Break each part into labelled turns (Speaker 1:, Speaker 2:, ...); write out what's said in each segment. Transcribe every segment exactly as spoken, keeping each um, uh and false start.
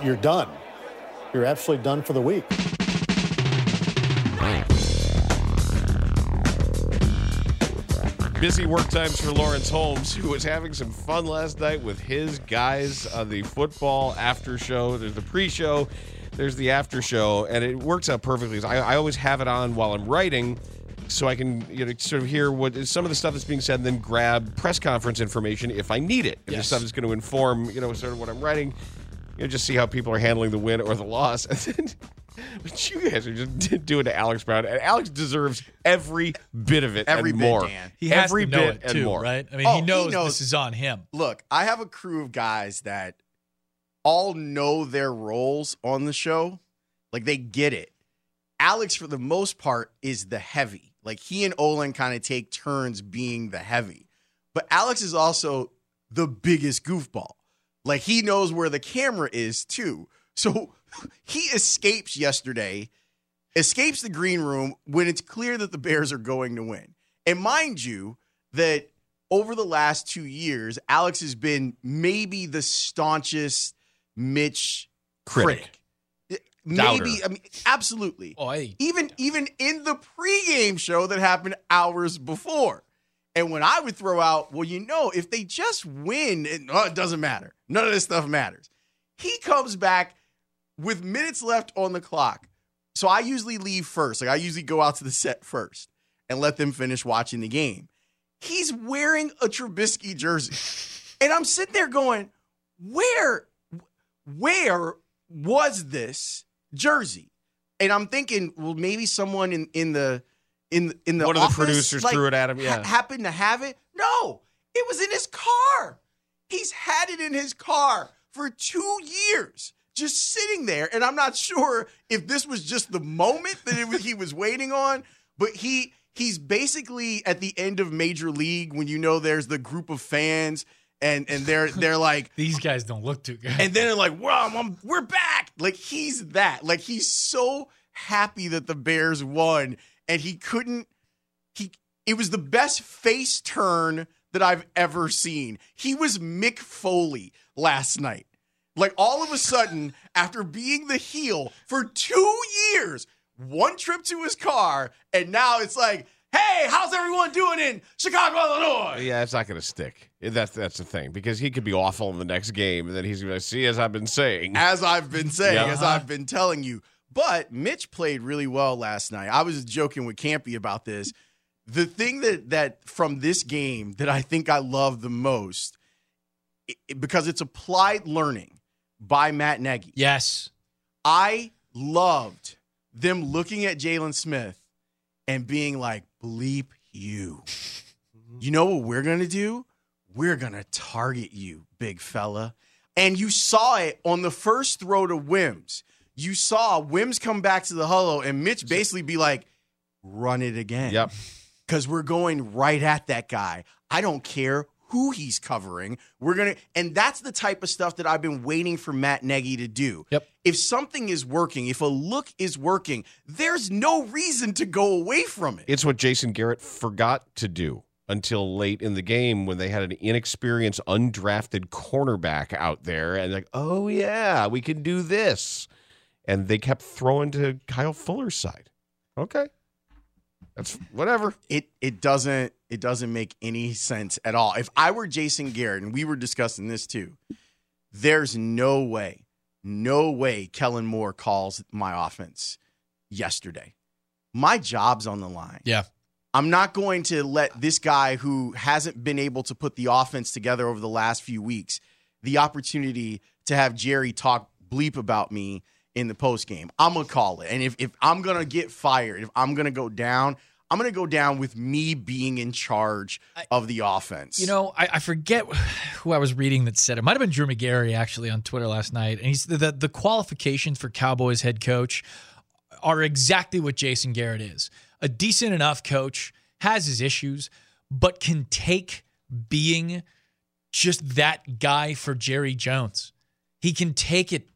Speaker 1: you're done. You're absolutely done for the week.
Speaker 2: Busy work times for Lawrence Holmes, who was having some fun last night with his guys on the football after show. There's the pre-show, there's the after show, and it works out perfectly. I, I always have it on while I'm writing, so I can you know sort of hear what some of the stuff that's being said, and then grab press conference information if I need it. If
Speaker 3: Yes.
Speaker 2: the stuff is going to inform you know sort of what I'm writing, you know, just see how people are handling the win or the loss. But you guys are just doing to Alex Brown, and Alex deserves every bit of it
Speaker 4: Every
Speaker 2: and
Speaker 4: bit,
Speaker 2: more.
Speaker 4: Dan.
Speaker 3: He has
Speaker 2: every
Speaker 3: to know
Speaker 2: bit
Speaker 3: it
Speaker 2: and
Speaker 3: too,
Speaker 2: more.
Speaker 3: right? I mean,
Speaker 4: Oh,
Speaker 3: he, knows
Speaker 4: he knows.
Speaker 3: this is on him.
Speaker 4: Look, I have a crew of guys that all know their roles on the show. Like, they get it. Alex, for the most part, is the heavy. Like, he and Olin kind of take turns being the heavy. But Alex is also the biggest goofball. Like, he knows where the camera is, too. So he escapes yesterday, escapes the green room when it's clear that the Bears are going to win. And mind you, that over the last two years, Alex has been maybe the staunchest Mitch
Speaker 2: Critic.
Speaker 4: critic.
Speaker 2: Doubter.
Speaker 4: Maybe, I mean, absolutely.
Speaker 3: Oh, I,
Speaker 4: Even even in the pregame show that happened hours before. And when I would throw out, well, you know, if they just win, it, oh, it doesn't matter. None of this stuff matters. He comes back with minutes left on the clock. So I usually leave first. Like, I usually go out to the set first and let them finish watching the game. He's wearing a Trubisky jersey. And I'm sitting there going, where, where was this jersey? And I'm thinking, well, maybe someone in, in the in in the
Speaker 2: One of the
Speaker 4: office,
Speaker 2: producers
Speaker 4: like,
Speaker 2: threw it at him, yeah.
Speaker 4: ha- happened to have it. No, it was in his car. He's had it in his car for two years, just sitting there. And I'm not sure if this was just the moment that it was, he was waiting on, but he he's basically at the end of Major League when you know there's the group of fans and and they're they're like,
Speaker 3: these guys don't look too good.
Speaker 4: and then they're like, wow, I'm, we're back. Like, he's that. Like, he's so happy that the Bears won, and he couldn't, he, it was the best face turn that I've ever seen. He was Mick Foley last night. Like, all of a sudden, after being the heel for two years, one trip to his car, and now it's like, hey, how's everyone doing in Chicago, Illinois?
Speaker 2: Yeah, it's not going to stick. That's that's the thing, because he could be awful in the next game, and then he's going to see, as I've been saying.
Speaker 4: As I've been saying,
Speaker 2: Yeah.
Speaker 4: as I've been telling you. But Mitch played really well last night. I was joking with Campy about this. The thing that that from this game that I think I love the most, it, because it's applied learning by Matt Nagy.
Speaker 3: yes.
Speaker 4: I loved them looking at Jalen Smith and being like, bleep you. You know what we're going to do? We're going to target you, big fella. And you saw it on the first throw to Wims. You saw Wims come back to the huddle and Mitch basically be like, run it again.
Speaker 2: Yep.
Speaker 4: Because we're going right at that guy. I don't care who he's covering. We're going to, and that's the type of stuff that I've been waiting for Matt Nagy to do.
Speaker 3: Yep.
Speaker 4: If something is working, if a look is working, there's no reason to go away from it.
Speaker 2: It's what Jason Garrett forgot to do until late in the game when they had an inexperienced, undrafted cornerback out there, and like, oh, yeah, we can do this. And they kept throwing to Kyle Fuller's side. Okay. That's whatever.
Speaker 4: It it doesn't it doesn't make any sense at all. If I were Jason Garrett, and we were discussing this too, there's no way, no way Kellen Moore calls my offense yesterday. My job's on the line.
Speaker 3: Yeah.
Speaker 4: I'm not going to let this guy who hasn't been able to put the offense together over the last few weeks the opportunity to have Jerry talk bleep about me in the postgame. I'm going to call it. And if, if I'm going to get fired, if I'm going to go down, I'm going to go down with me being in charge of the offense.
Speaker 3: You know, I, I forget who I was reading that said it. It might have been Drew McGarry actually on Twitter last night. And he's the, the qualifications for Cowboys head coach are exactly what Jason Garrett is. A decent enough coach, has his issues, but can take being just that guy for Jerry Jones. He can take it. He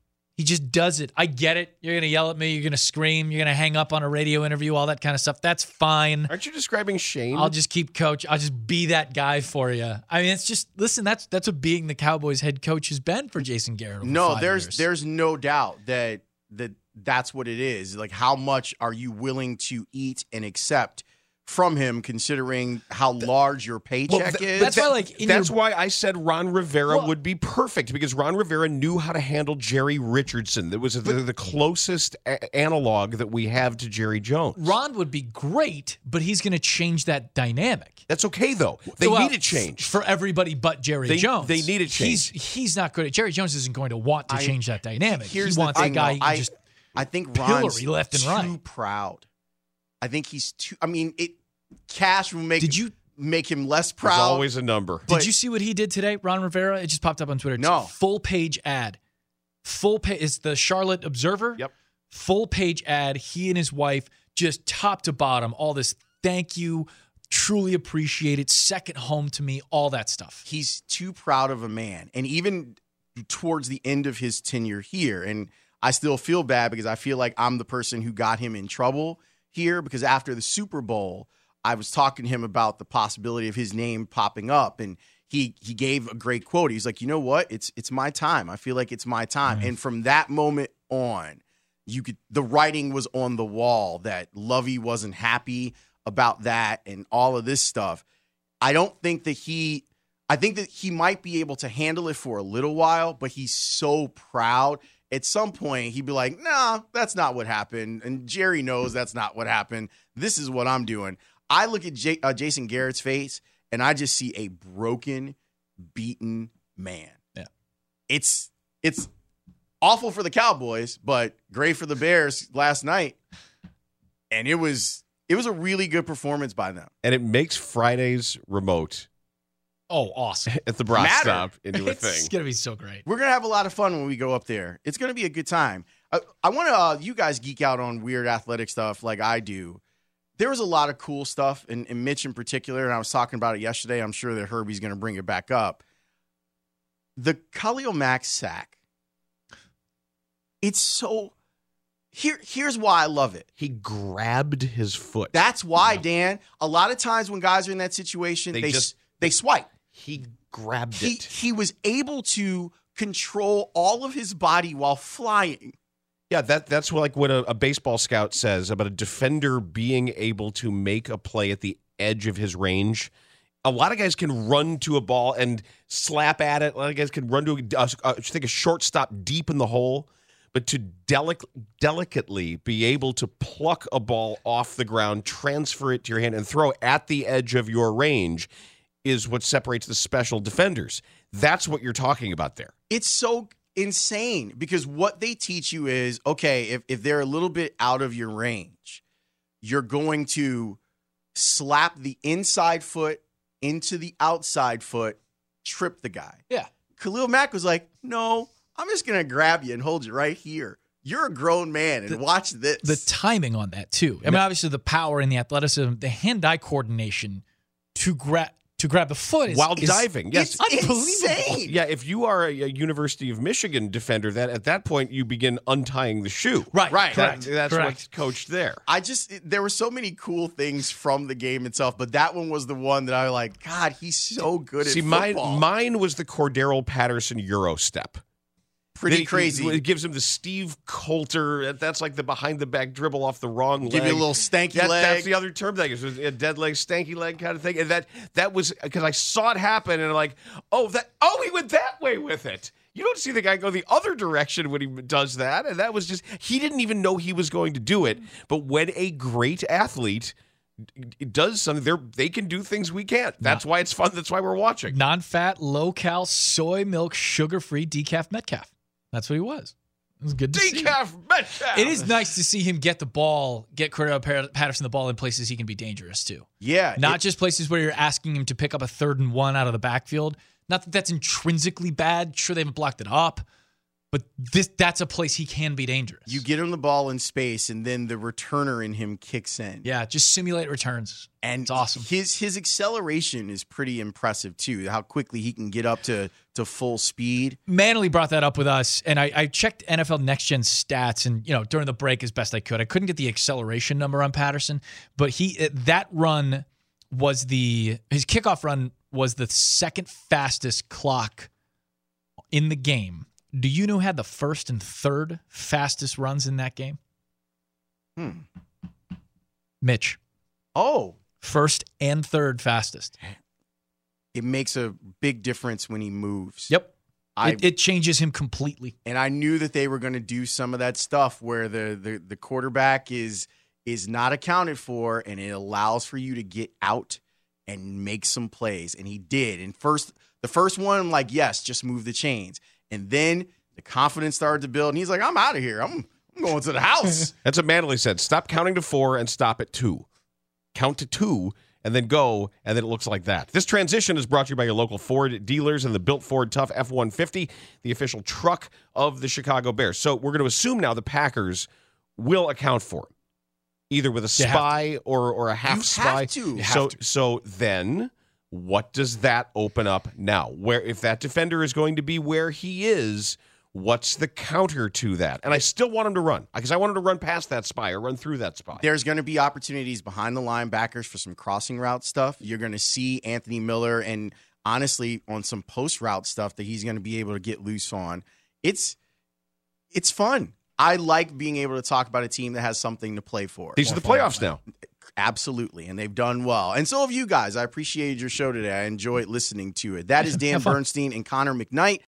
Speaker 3: He just does it. I get it. You're going to yell at me. You're going to scream. You're going to hang up on a radio interview, all that kind of stuff. That's fine.
Speaker 2: Aren't you describing Shane?
Speaker 3: I'll just keep coach. I'll just be that guy for you. I mean, it's just, listen, that's that's what being the Cowboys head coach has been for Jason Garrett over
Speaker 4: No,
Speaker 3: five
Speaker 4: there's
Speaker 3: years.
Speaker 4: there's no doubt that that that's what it is. Like, how much are you willing to eat and accept from him, considering how large your paycheck
Speaker 2: th-
Speaker 4: is?
Speaker 3: that's why, like, in
Speaker 2: That's
Speaker 3: your-
Speaker 2: why I said Ron Rivera
Speaker 3: Well-
Speaker 2: would be perfect, because Ron Rivera knew how to handle Jerry Richardson. That was the, the closest a- analog that we have to Jerry Jones.
Speaker 3: Ron would be great, but he's going to change that dynamic.
Speaker 2: That's okay, though. They
Speaker 3: Well,
Speaker 2: need a change.
Speaker 3: for everybody but Jerry
Speaker 2: They-
Speaker 3: Jones.
Speaker 2: they need a change.
Speaker 3: He's he's not good at Jerry Jones isn't going to want to
Speaker 4: I-
Speaker 3: change that dynamic.
Speaker 4: Here's
Speaker 3: he wants
Speaker 4: the
Speaker 3: a
Speaker 4: thing,
Speaker 3: guy
Speaker 4: though.
Speaker 3: he can
Speaker 4: I,
Speaker 3: just
Speaker 4: I think
Speaker 3: pillory
Speaker 4: Ron's
Speaker 3: left and
Speaker 4: too
Speaker 3: right.
Speaker 4: proud. I think he's too. I mean, it. Cash will make
Speaker 3: Did you-
Speaker 4: make him less
Speaker 2: There's
Speaker 4: proud.
Speaker 2: always a number.
Speaker 4: But-
Speaker 3: Did you see what he did today, Ron Rivera? It just popped up on Twitter. It's
Speaker 4: No.
Speaker 3: a full page ad. Full page. It's the Charlotte Observer.
Speaker 2: Yep.
Speaker 3: Full page ad. He and his wife, just top to bottom, all this thank you, truly appreciate it, second home to me, all that stuff.
Speaker 4: He's too proud of a man. And even towards the end of his tenure here, and I still feel bad because I feel like I'm the person who got him in trouble here, because after the Super Bowl, I was talking to him about the possibility of his name popping up, and he he gave a great quote. He's like, you know what? It's it's my time. I feel like it's my time.
Speaker 3: Mm-hmm.
Speaker 4: And from that moment on, you could the writing was on the wall that Lovey wasn't happy about that and all of this stuff. I don't think that he I think that he might be able to handle it for a little while, but he's so proud. At some point, he'd be like, nah, that's not what happened. And Jerry knows that's not what happened. This is what I'm doing. I look at J- uh, Jason Garrett's face, and I just see a broken, beaten man.
Speaker 3: Yeah.
Speaker 4: It's it's awful for the Cowboys, but great for the Bears last night. And it was it was a really good performance by them.
Speaker 2: And it makes Friday's remote
Speaker 3: Oh, awesome.
Speaker 2: at the Brock
Speaker 4: Matter.
Speaker 2: stop into a
Speaker 3: It's
Speaker 2: thing.
Speaker 3: going to be so great.
Speaker 4: We're going to have a lot of fun when we go up there. It's going to be a good time. I, I want to, uh, you guys geek out on weird athletic stuff like I do. There was a lot of cool stuff, and, and Mitch in particular, and I was talking about it yesterday. I'm sure that Herbie's going to bring it back up. The Khalil Mack sack. It's so, here. here's why I love it.
Speaker 2: He grabbed his foot.
Speaker 4: That's why, Dan, a lot of times when guys are in that situation,
Speaker 2: They
Speaker 4: they,
Speaker 2: just-
Speaker 4: they swipe.
Speaker 2: he grabbed
Speaker 4: He,
Speaker 2: it.
Speaker 4: he was able to control all of his body while flying.
Speaker 2: Yeah, that that's like what a, a baseball scout says about a defender being able to make a play at the edge of his range. A lot of guys can run to a ball and slap at it. A lot of guys can run to a, a, I think a shortstop deep in the hole, but to delic- delicately be able to pluck a ball off the ground, transfer it to your hand, and throw at the edge of your range is what separates the special defenders. That's what you're talking about there.
Speaker 4: It's so insane because what they teach you is, okay, if, if they're a little bit out of your range, you're going to slap the inside foot into the outside foot, trip the guy.
Speaker 3: Yeah.
Speaker 4: Khalil Mack was like, no, I'm just going to grab you and hold you right here. You're a grown man, and
Speaker 3: The-
Speaker 4: watch this.
Speaker 3: The timing on that, too. I mean, obviously, the power and the athleticism, the hand-eye coordination to grab to grab the foot is
Speaker 2: While
Speaker 3: is
Speaker 2: diving, yes.
Speaker 4: It's
Speaker 3: unbelievable.
Speaker 4: insane.
Speaker 2: Yeah, if you are a, a University of Michigan defender, that at that point you begin untying the shoe.
Speaker 3: Right,
Speaker 4: Right.
Speaker 3: correct.
Speaker 2: That- that's
Speaker 3: correct.
Speaker 2: what's coached there.
Speaker 4: I just there were so many cool things from the game itself, but that one was the one that I was like, God, he's so good
Speaker 2: See,
Speaker 4: at
Speaker 2: mine,
Speaker 4: football.
Speaker 2: mine was the Cordero Patterson Euro step.
Speaker 4: Pretty
Speaker 2: That he-
Speaker 4: crazy.
Speaker 2: It gives him the Steve Coulter. That's like the behind the back dribble off the wrong
Speaker 4: Give
Speaker 2: leg.
Speaker 4: you a little stanky
Speaker 2: That-
Speaker 4: leg.
Speaker 2: That's the other term thing. It's a dead leg, stanky leg kind of thing. And that that was because I saw it happen, and I'm like, oh, that oh, he went that way with it. You don't see the guy go the other direction when he does that, and that was just he didn't even know he was going to do it. But when a great athlete does something, they they can do things we can't. That's why it's fun. That's why we're watching.
Speaker 3: Non-fat, low-cal, soy milk, sugar-free decaf Metcalf. That's what he was. It was good to see.
Speaker 2: Decaf Metcalf.
Speaker 3: It is nice to see him get the ball, get Cordero Patterson the ball in places he can be dangerous too.
Speaker 4: yeah.
Speaker 3: Not
Speaker 4: it-
Speaker 3: just places where you're asking him to pick up a third and one out of the backfield. Not that that's intrinsically bad. Sure, they haven't blocked it up. But this that's a place he can be dangerous.
Speaker 4: You get him the ball in space, and then the returner in him kicks in.
Speaker 3: Yeah, just simulate returns.
Speaker 4: And
Speaker 3: it's awesome.
Speaker 4: His his acceleration is pretty impressive, too, how quickly he can get up to, to full speed.
Speaker 3: Manley brought that up with us, and I, I checked N F L Next Gen stats, and you know during the break as best I could. I couldn't get the acceleration number on Patterson, but he that run was the his kickoff run was the second fastest clock in the game. Do you know who had the first and third fastest runs in that game?
Speaker 4: Hmm.
Speaker 3: Mitch.
Speaker 4: Oh.
Speaker 3: First and third fastest.
Speaker 4: It makes a big difference when he moves.
Speaker 3: Yep.
Speaker 4: I,
Speaker 3: it, it changes him completely.
Speaker 4: And I knew that they were going to do some of that stuff where the, the, the quarterback is is not accounted for, and it allows for you to get out and make some plays. And he did. And first, the first one, I'm like, yes, just move the chains. And then the confidence started to build, and he's like, I'm out of here. I'm, I'm going to the house.
Speaker 2: That's what Manley said. Stop counting to four and stop at two. Count to two and then go, and then it looks like that. This transition is brought to you by your local Ford dealers and the Built Ford Tough F one fifty, the official truck of the Chicago Bears. So we're going to assume now the Packers will account for him, either with a spy or, or a half
Speaker 4: You
Speaker 2: spy.
Speaker 4: have to. You
Speaker 2: So,
Speaker 4: have to.
Speaker 2: so then what does that open up now? Where if that defender is going to be where he is, what's the counter to that? And I still want him to run because I want him to run past that spy or run through that spy.
Speaker 4: There's going to be opportunities behind the linebackers for some crossing route stuff. You're going to see Anthony Miller and honestly on some post route stuff that he's going to be able to get loose on. It's it's fun. I like being able to talk about a team that has something to play for.
Speaker 2: These are the playoffs now.
Speaker 4: Absolutely, and they've done well. And so have you guys. I appreciated your show today. I enjoyed listening to it. That is Dan Bernstein and Connor McKnight.